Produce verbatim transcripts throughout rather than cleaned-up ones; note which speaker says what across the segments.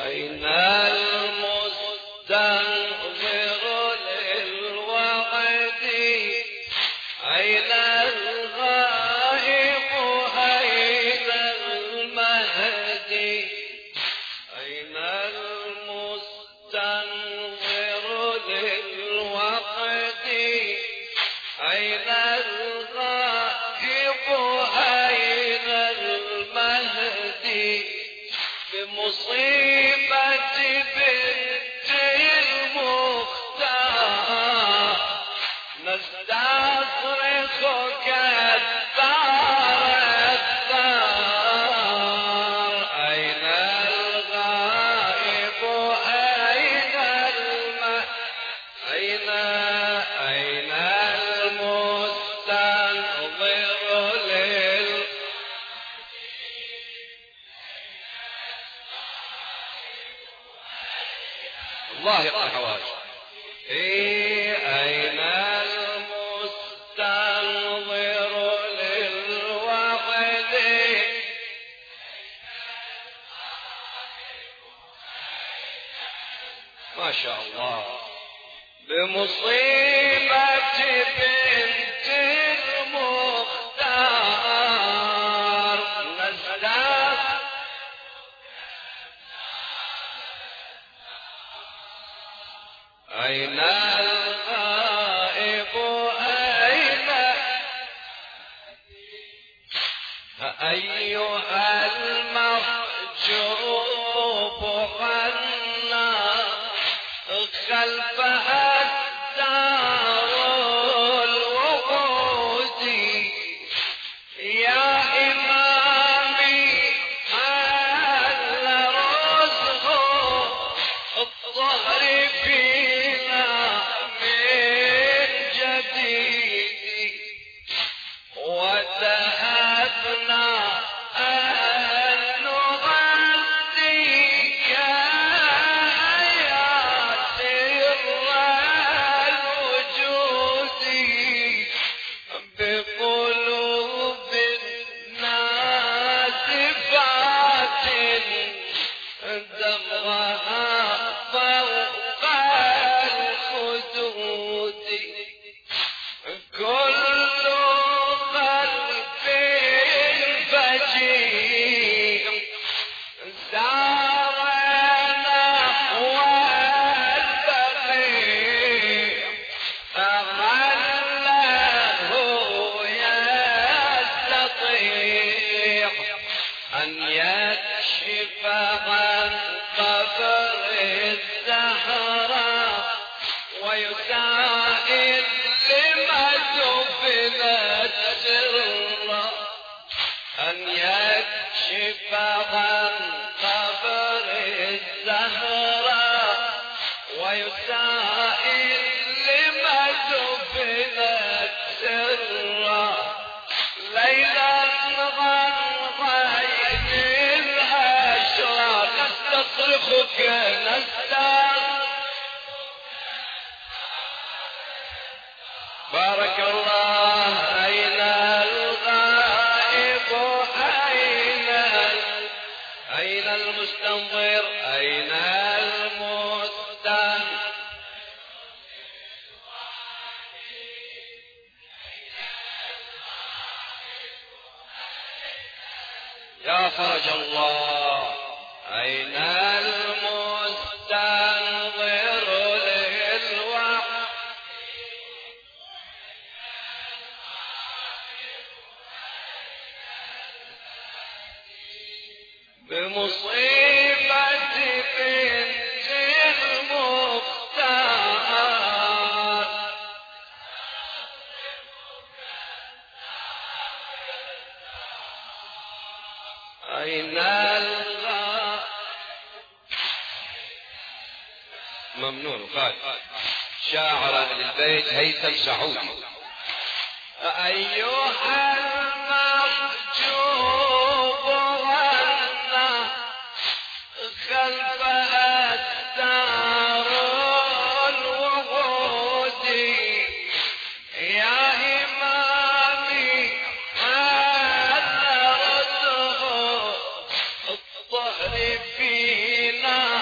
Speaker 1: أين المستنظر للوعد أين الغائب أين المهدي أين المستنظر للوعد أين الغائب أين المهدي بمصيبة بنت المختار نستصرخك الثار الثار أين الغائب أين الماء أين أين المستنظر لل الله يقطع حوائج أين المستنظر للوعد ما شاء الله بمصيبة بنت المختار نزلت أين الغائب أين أيها المحجوب عنا خلفها الدار الوقود يا إمامي حل رزق الظهر فينا من جديد وتهبنا أن نغذيك يا سر الوجود بقلوب نازفات دمعها فوق الخدود كل قلب فجيع سار نحو البقيع فعله يستطيع أن يكشف عن قبر الزهراء ويسائل لما دفنت سرا أن يكشف عن قبر الزهراء ويسائل لما دفنت سرا ليلا غير الأشرار نستصرخك نستغفر بارك الله أين الغائب أين أين المستنظر أين المستنظر يا فرج الله أين المستنظر للوعد بمصيبة بنت المختار أين الغائب ممنون قال شاعر أهل البيت هيثم سعودي أيها المحجوب عنا خلفها الدار الوعود يا إمامي حل رزق الظهر فينا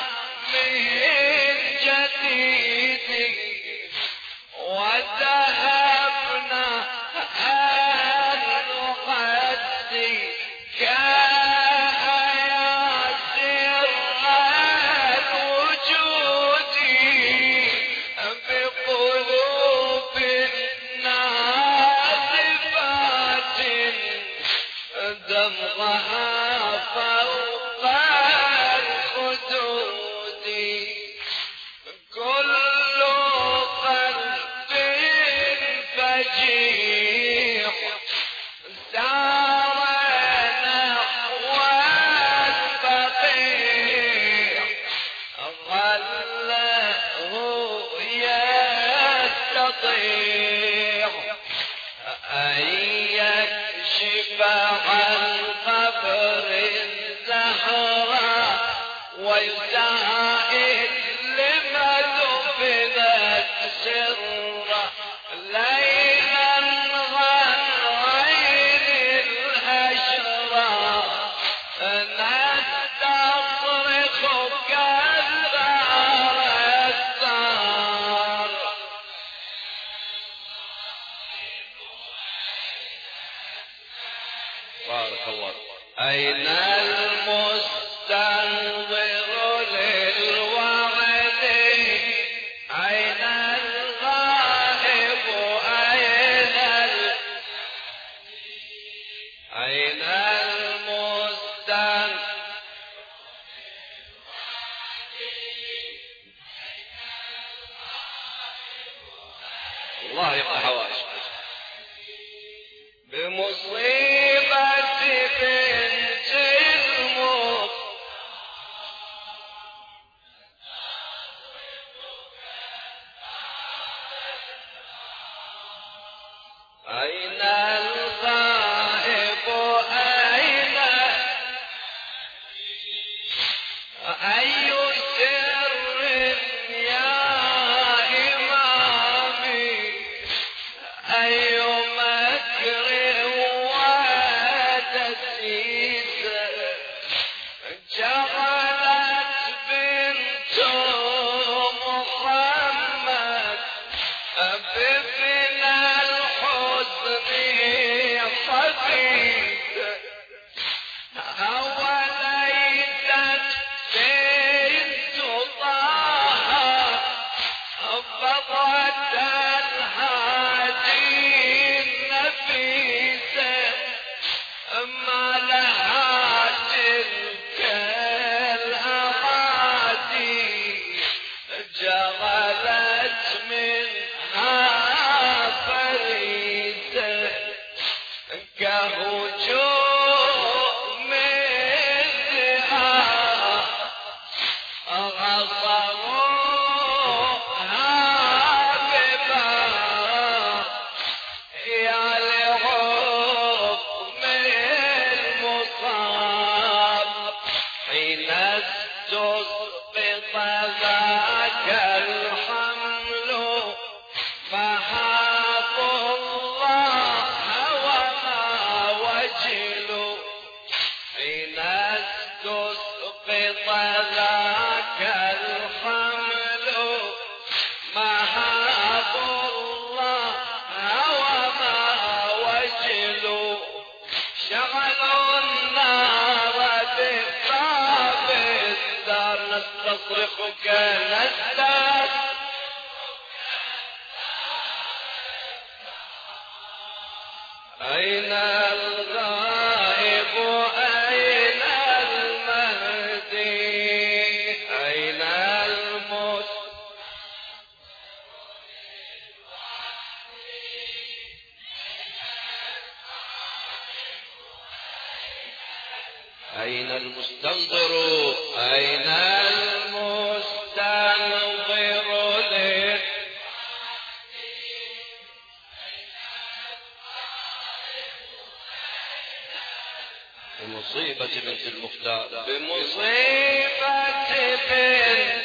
Speaker 1: وزائد لما دفنت سره ليلا غير الأشرار نستصرخ كالغار الثار. بارك الله. أين المستنظر للوعد أين الغائب أين ال... أين المستنظر الله يقطع حوائج بمصيبة بنت الموت أين الغائب أين أي سر يا إمامي أي مكر ودسيس جعلت بنت محمد بفنى الحزن حديث أوليست بنت طه بضعة الهادي النفيسة ما لها تلك الأحادي جعلت منها فريسة كهجوم الذئاب غصبوها بباب يا لحكم المصاب حين استسقط ذاك الحمل فحاق الله وما وجلوا حين استسقط ذاك الحمل محاق الله وما وجلوا شغلوا النار بباب الدار نستصرخك نزداد أين الغائب أين المهدي أين المس أين المستنظر أين المستنظر لل بمصيبة بنت المختار بمصيبة بنت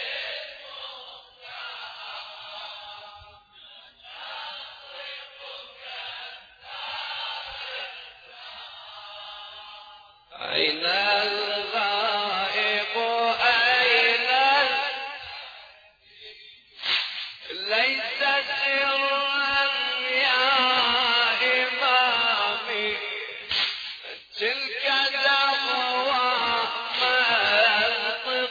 Speaker 1: أين الغائب أين ليس سرا يا إمامي تلك دعوى ما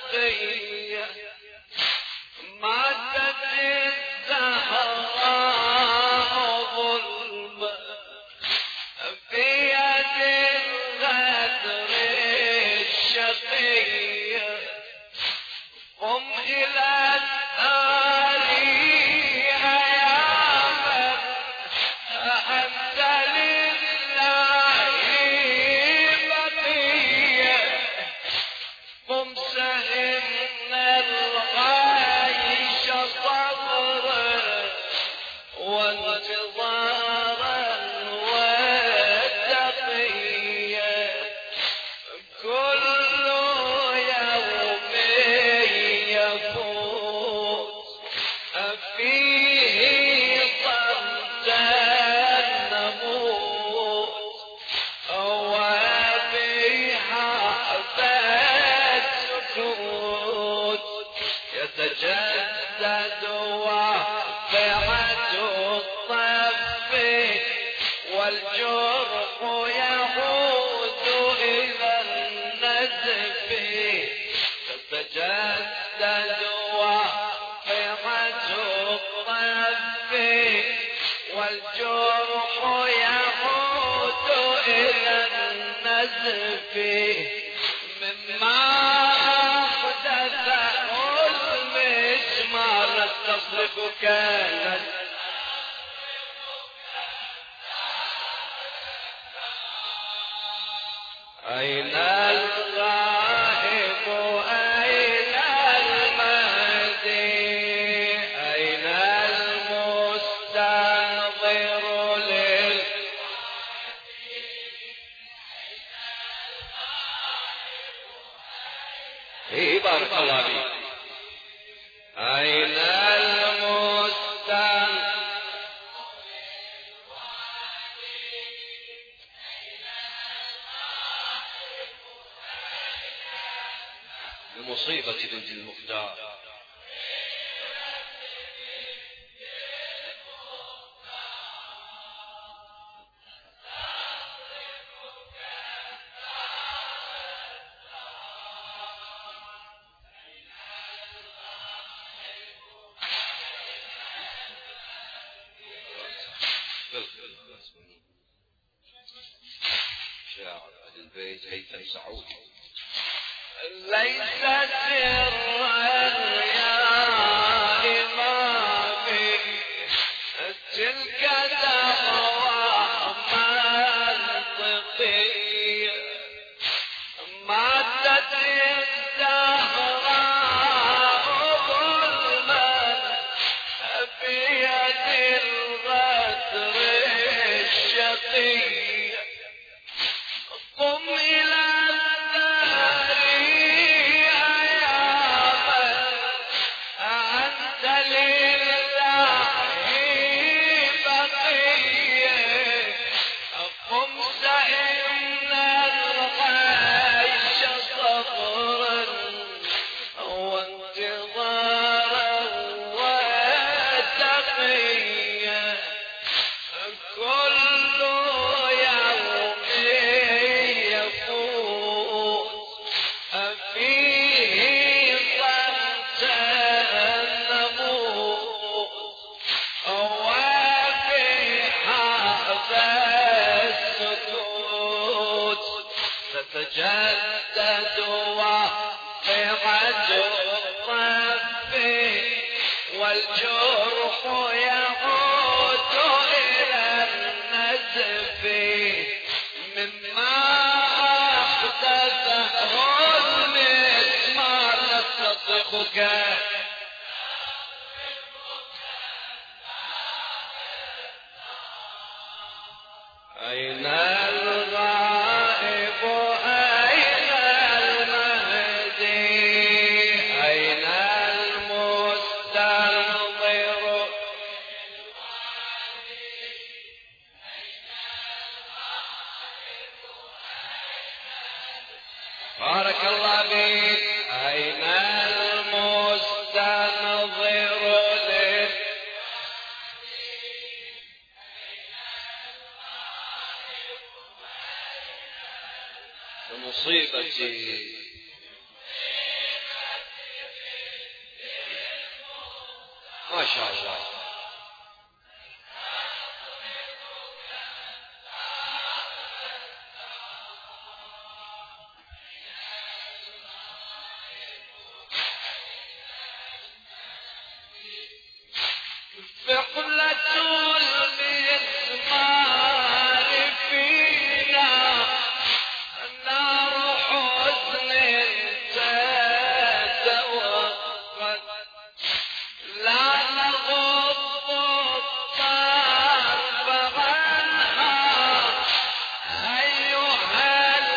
Speaker 1: تتجدد واقعة الرب والجرح يعود إلى النزف مما أحدثه المسمار نستصرخ كانت أين الغائب أين المهدي أين المستنظر لل إيه بارك الله فيك أين المستنظر بمصيبة بنت المختار شاعر البيت هيثم سعودي ليس سرا يا إمامي تلك دعوى منطقية ماتت الزهراء ظلما بيد الغدر الشقي قم إلى تتجدد واقعة الرب والجرح يعود إلى النزف مما أحدثه المسمار نستطيقك أين الغائب أين المهدي أين المستنظر بارك الله فيك أين المستنظر لل مصيبتي ما شاء الله فقلة المسمار فينا نار حزن تتوقد لا نغض الطرف عنها أيها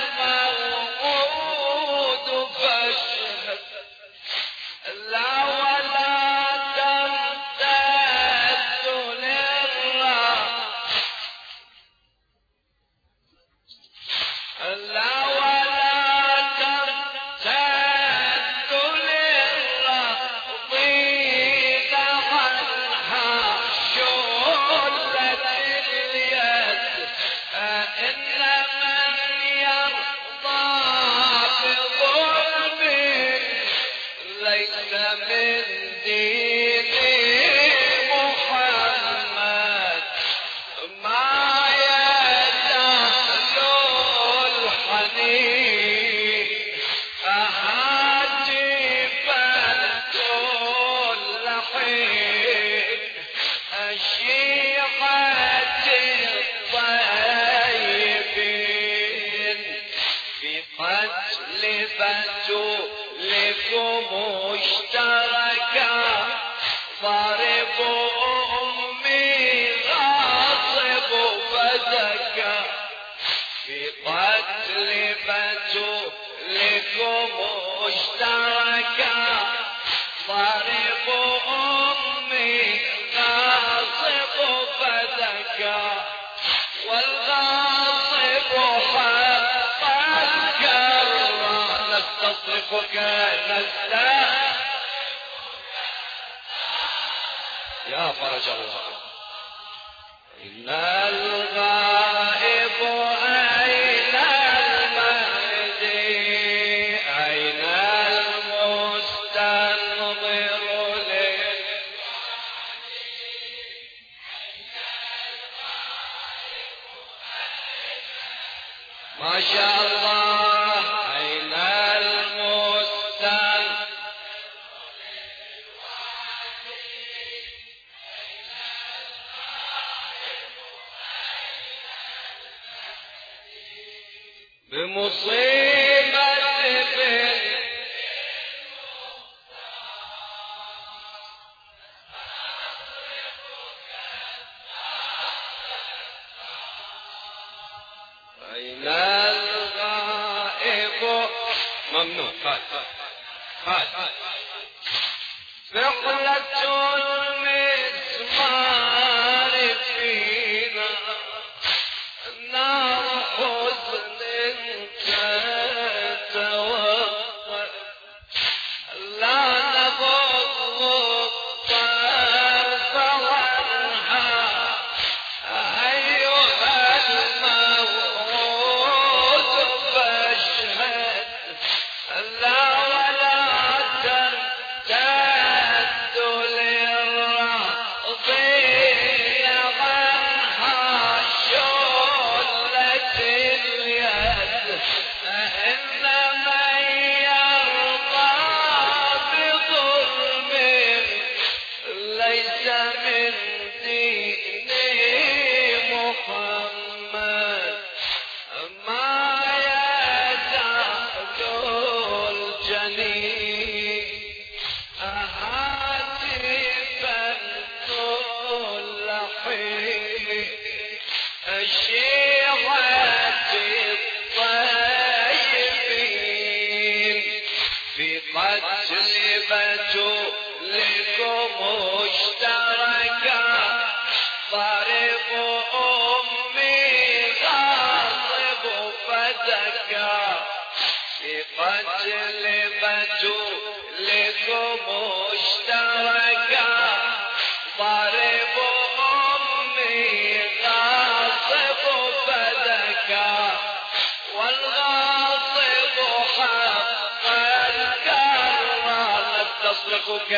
Speaker 1: الموعود فاشهد لا ولا تمتد للرحمة طريق أمي غاصب فذكى والغاصب حق الكرة نستصرخك نستهزئ يا فرج الله. إن الغائب أين المهدي أين المستنظر ما شاء الله أين المستنظر بمصيبة بن أين الغائب ممنوع فات فات ثقلة المسمار فينا نار حزن تتوقع لا نغض الطرف عنها أيها الموعود فاشهد لا ولا تمتد للراضين عنها شلة اليد إن من يرضى بظلم ليس من دين محمد ما يزال الجنين هاتفا كل حين الشيعة الطيبين في قتل بتولكم مشتركا طريق أمي غاصب فدكا في قتل بتولكم مشتركا طريق أمي غاصب فدكا والغاصب حق الكرة نستصرخك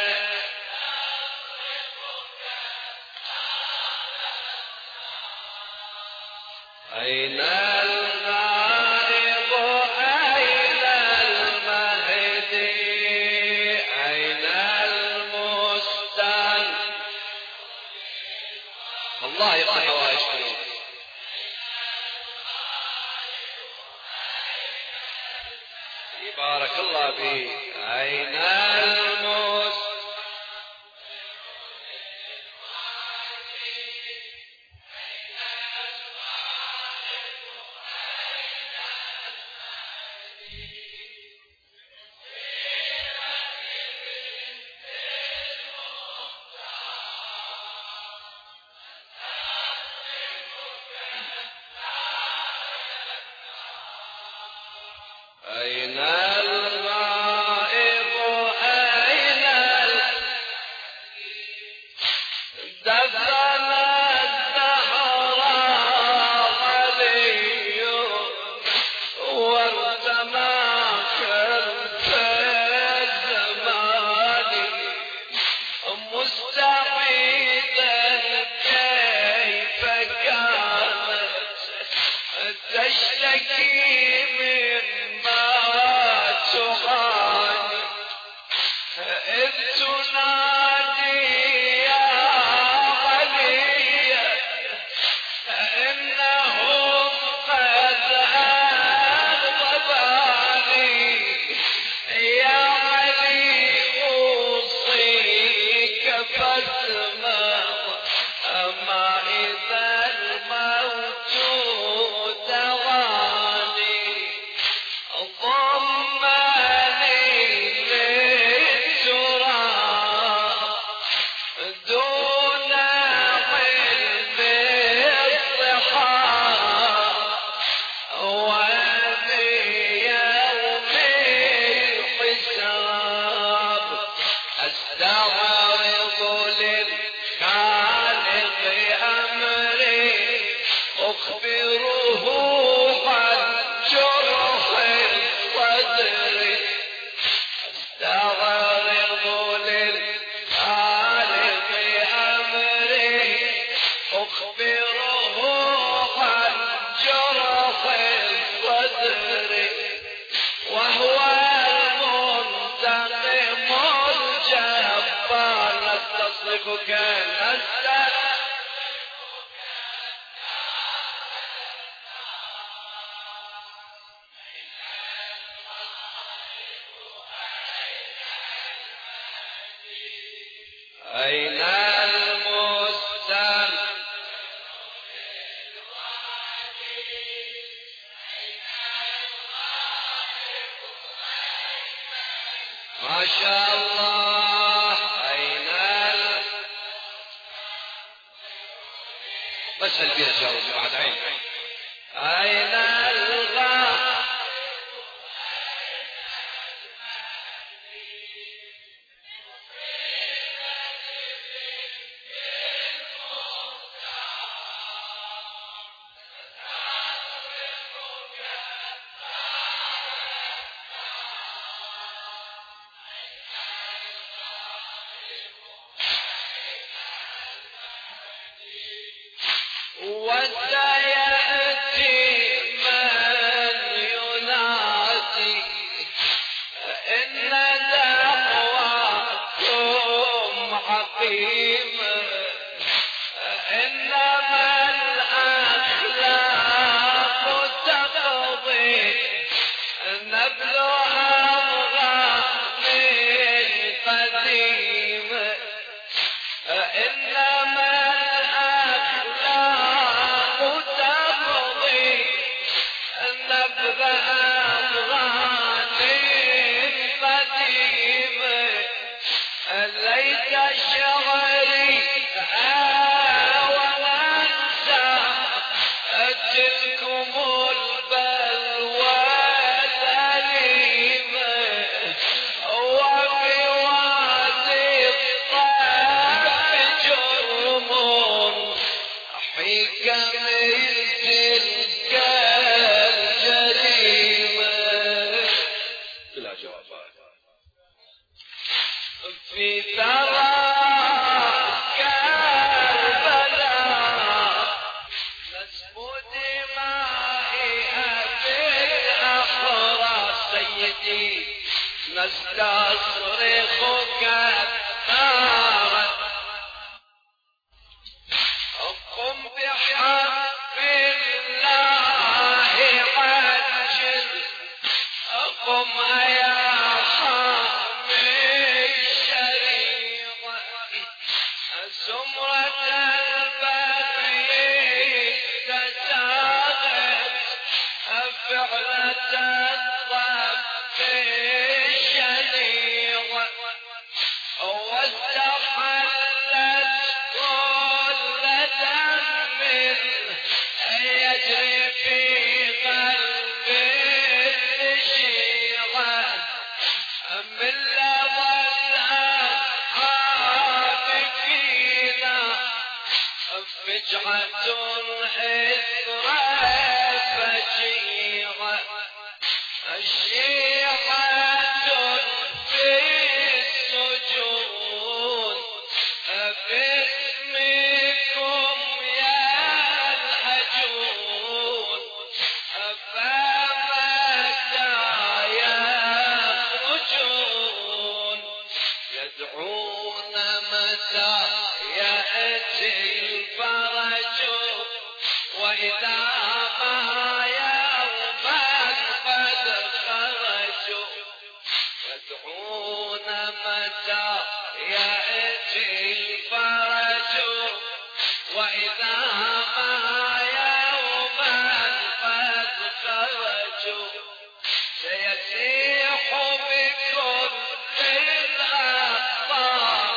Speaker 1: أين الغائب أين المهدي أين المستن الله يفتح حوائجكم بارك الله فيك. أين المستن نستصرخك نستصرخك أين المستمع ما شاء الله أين ال... بس البيت جاوب بعد عين أين الغا وسيأتي من ينادي إن دعواكم عقيمة إنما الأخلاق تقضي نبلها من قديم إنما ليت شعري وننسى تلكم البلوى الأليمة وفي وادي الطرف جرم حكم تلك الجريمة بلا جواب في ثرى كربلاء نسب دمائها بالأحرى سيدي نستصرخك نارا قم بحق الله عجل قم يا سمرة البري تساغت فعلة الضب الشنيع واستحلت كل دم يجري في قلب الشيعة من لظى فجعة إثر فجيعة الشيعة في السجون باسمكم يا الحجون فمتى يخرجون يدعون متى يأتي الفرج وإذا ما يوما قد خرجوا يدعون متى يأتي الفرج وإذا ما يوما قد خرجوا سيسيح بكم الأخبار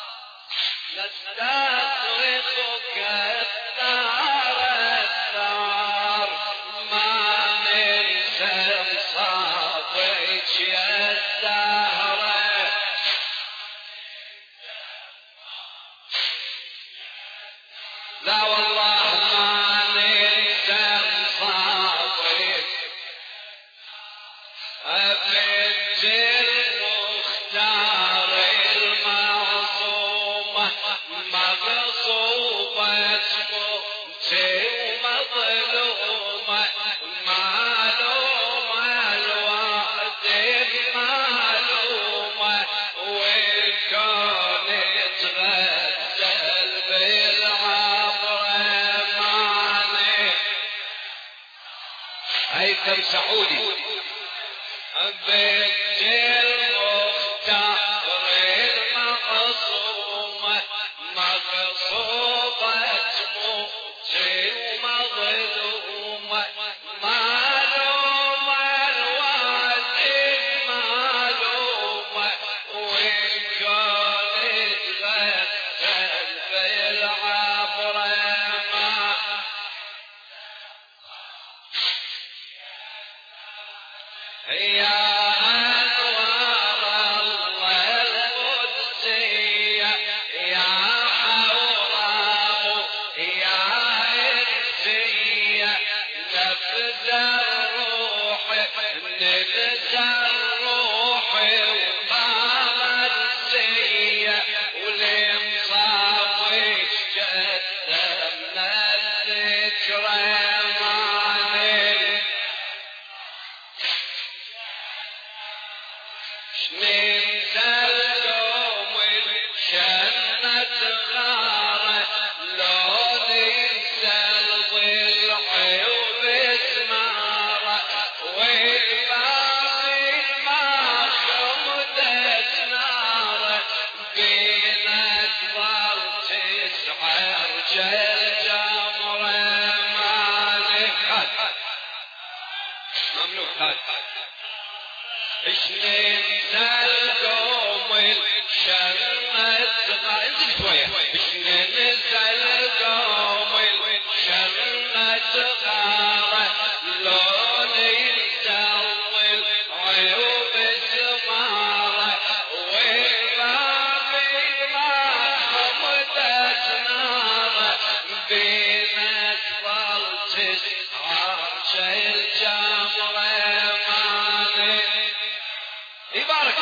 Speaker 1: نستصرخك الثار الثار ما ننسى صابك يا الزهرة
Speaker 2: هيثم سعودي.
Speaker 1: بنت المختار المعصومة مغصوبة موت ومظلومة معلومة الوالد معلومة والكون اتغسل في العبرة يا أنوار الله القدسية يا حوراء يا إنسية نفذ الروح نلز الروح وما منسية ولمصابك قدمنا الذكرى ننسى اليوم الجنة غارة لو ننسى الضلع وبسمارة والباقي ما خمدت نارة بينا تظل تسعر جل جمرة مالك ممنوع هذا ايش ننسى القوم الشمة انزل شوية ايش ننسى القوم الشمة غارة لو ننسى الظل عيوب سمارة والباقي ما خمدت نارة بينا تظل تسعر شيل جمرة يبارك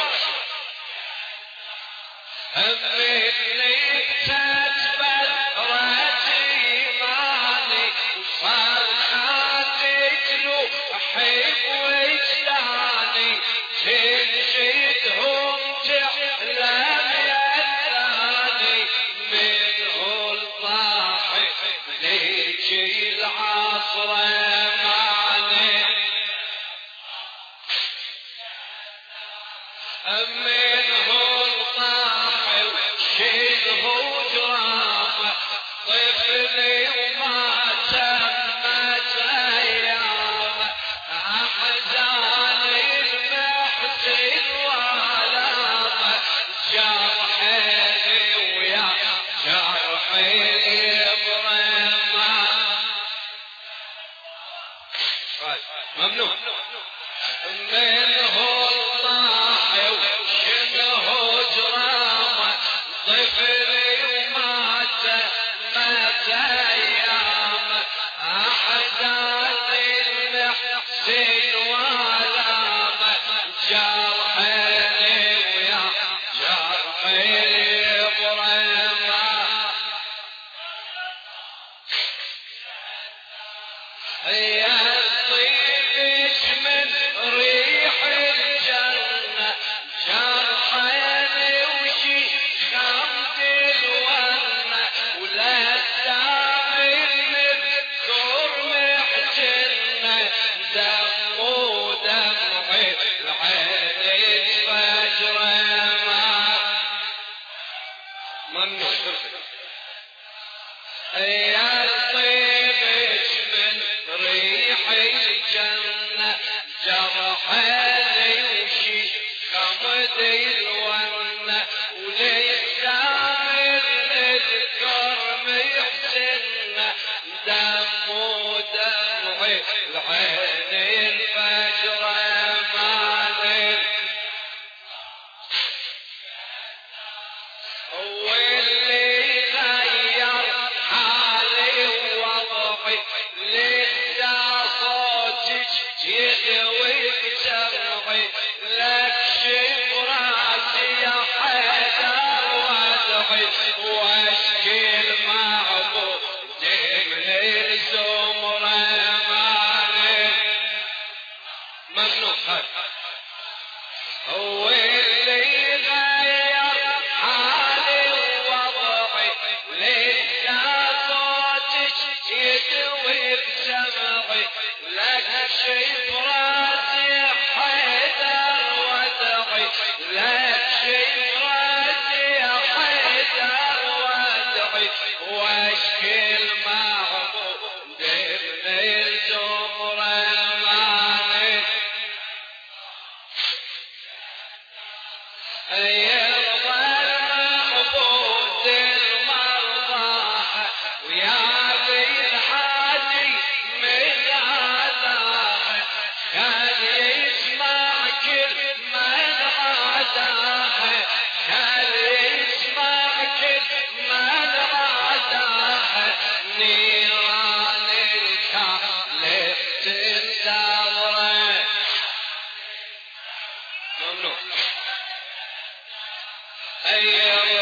Speaker 1: همني تتبرت إيماني وصرخاتي تلوحي وجداني تنشدهم تحلم يداني منه الضاحك ليجي العصر معني منه الطاحل شيله جرامه طفلي وما تمت ايامه احزاني المحزن والامه جرحي ويا جرحي يبرمه ممنوع منه الطاحل شنه جرامه طفلي ومات مات ايامه احزاني المحزن والامه جرحي ويا جرحي يبرمه يا طيبك من ريح الجنة جرحيني وشي خمد الونة ولا تدامي المذكور محجنة دم ودمعي العين فجرة ممنوع يا طيبك من ريح الجنة جرحيني وشي خمد الونة ولسام المذكر محسنة دم ودمعي العين الفجرة مالك واللي غير حالي ووضعي لسه صوتك يدوي بسمعي لك شفرة يرضى المعبود المرضى ويا بالحادي من عداه كان يسمع كل من عداه كان يسمع كل من عداه نيران الكهف تندوره ممنوع. أيوة